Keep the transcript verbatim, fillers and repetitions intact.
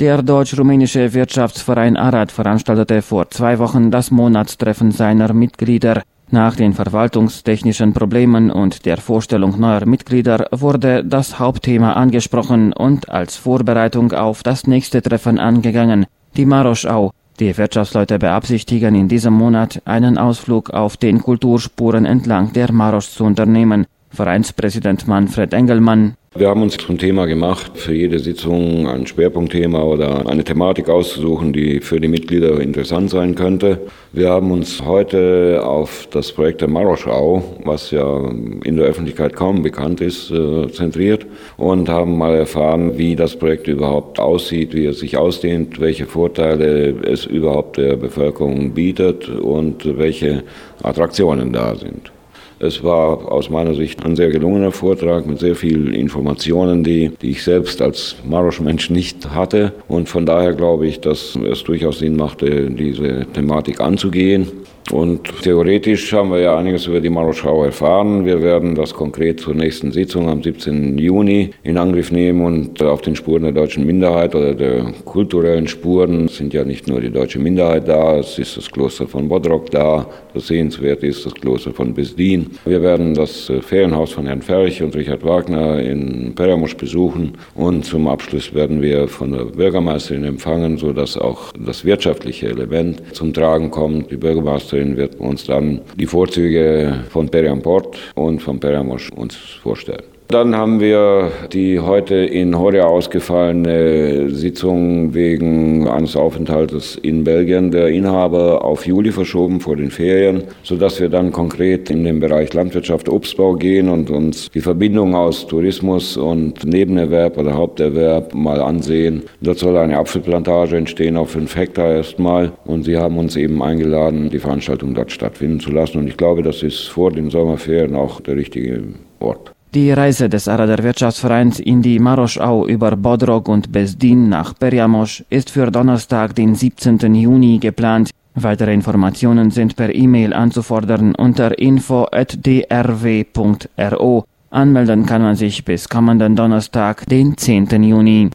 Der deutsch-rumänische Wirtschaftsverein Arad veranstaltete vor zwei Wochen das Monatstreffen seiner Mitglieder. Nach den verwaltungstechnischen Problemen und der Vorstellung neuer Mitglieder wurde das Hauptthema angesprochen und als Vorbereitung auf das nächste Treffen angegangen, die Maroschau. Die Wirtschaftsleute beabsichtigen in diesem Monat einen Ausflug auf den Kulturspuren entlang der Marosch zu unternehmen. Vereinspräsident Manfred Engelmann: Wir haben uns zum Thema gemacht, für jede Sitzung ein Schwerpunktthema oder eine Thematik auszusuchen, die für die Mitglieder interessant sein könnte. Wir haben uns heute auf das Projekt der Maroschau, was ja in der Öffentlichkeit kaum bekannt ist, zentriert und haben mal erfahren, wie das Projekt überhaupt aussieht, wie es sich ausdehnt, welche Vorteile es überhaupt der Bevölkerung bietet und welche Attraktionen da sind. Es war aus meiner Sicht ein sehr gelungener Vortrag mit sehr vielen Informationen, die, die ich selbst als Marosch-Mensch nicht hatte. Und von daher glaube ich, dass es durchaus Sinn machte, diese Thematik anzugehen. Und theoretisch haben wir ja einiges über die Maroschau erfahren. Wir werden das konkret zur nächsten Sitzung am siebzehnten Juni in Angriff nehmen und auf den Spuren der deutschen Minderheit oder der kulturellen Spuren. Es sind ja nicht nur die deutsche Minderheit da, es ist das Kloster von Bodrog da, das sehenswert ist das Kloster von Bezdin. Wir werden das Ferienhaus von Herrn Ferch und Richard Wagner in Perjamosch besuchen und zum Abschluss werden wir von der Bürgermeisterin empfangen, sodass auch das wirtschaftliche Element zum Tragen kommt. Die Bürgermeisterin wird uns dann die Vorzüge von Periamport und von Perjamosch uns vorstellen. Dann haben wir die heute in Horia ausgefallene Sitzung wegen eines Aufenthaltes in Belgien der Inhaber auf Juli verschoben vor den Ferien, sodass wir dann konkret in den Bereich Landwirtschaft, Obstbau gehen und uns die Verbindung aus Tourismus und Nebenerwerb oder Haupterwerb mal ansehen. Dort soll eine Apfelplantage entstehen auf fünf Hektar erstmal und sie haben uns eben eingeladen, die Veranstaltung dort stattfinden zu lassen und ich glaube, das ist vor den Sommerferien auch der richtige Ort. Die Reise des Arader Wirtschaftsvereins in die Maroschau über Bodrog und Bezdin nach Perjamosch ist für Donnerstag, den siebzehnten Juni geplant. Weitere Informationen sind per E-Mail anzufordern unter info at d r w punkt r o. Anmelden kann man sich bis kommenden Donnerstag, den zehnten Juni.